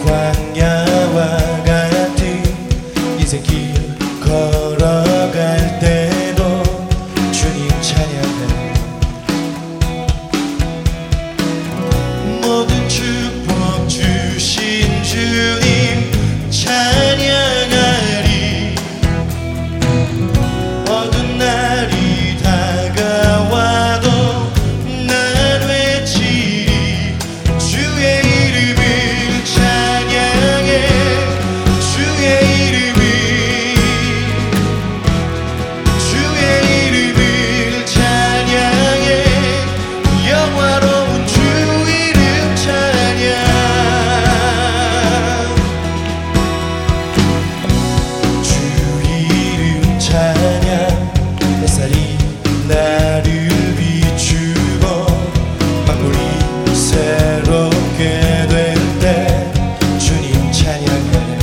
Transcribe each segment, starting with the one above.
광야와 같은 인생길 걸어갈 때도 주님 찬양해. 모든 축복 주신 주님 찬양하리. 어두운 날이 다가와도 난 외치리. 주의 이름을 찬양해. 주의 이름을 찬양해. 영화로운 주 이름 찬양. 주 이름 찬양. 햇살이 나를 비추고 만물이 새롭게 될 때 주님 찬양해.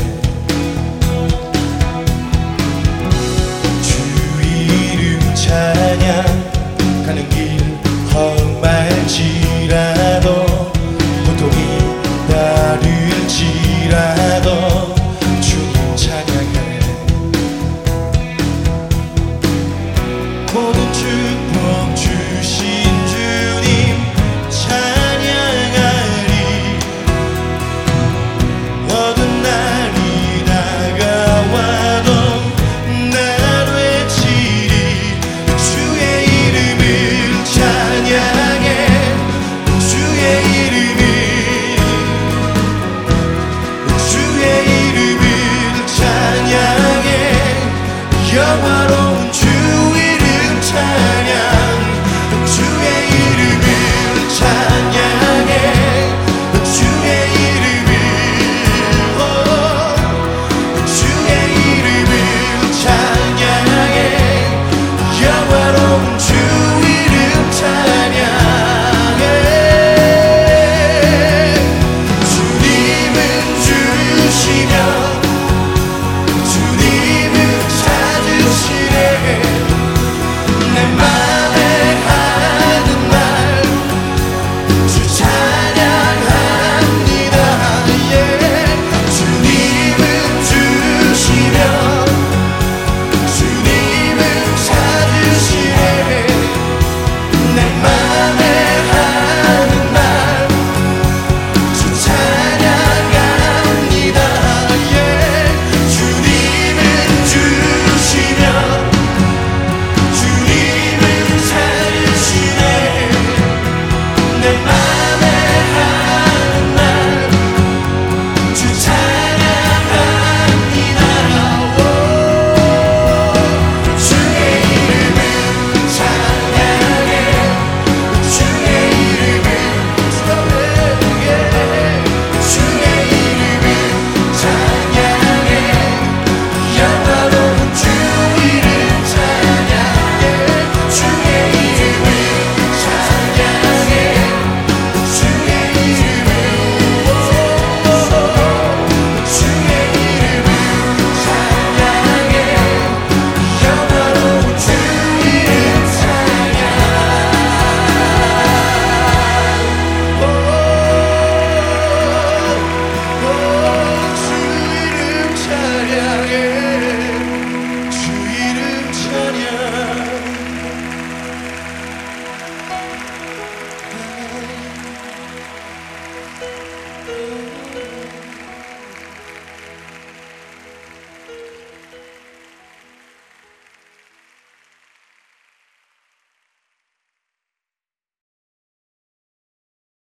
주 이름 찬양. 가는 길 험할지라도 고통이 따를지라도 주님 찬양해. 모든 축복 주신 주님 찬양하리. 어두운 날이 다가와도 난 외치리. 주의 이름을 찬양해. 주의 이름을 찬양해. 영화로운 주 이름 찬양. 주의 이름을 찬양해. 주의 이름을 찬양해. 영화로운 주 이름 찬양해. 주님은 주시며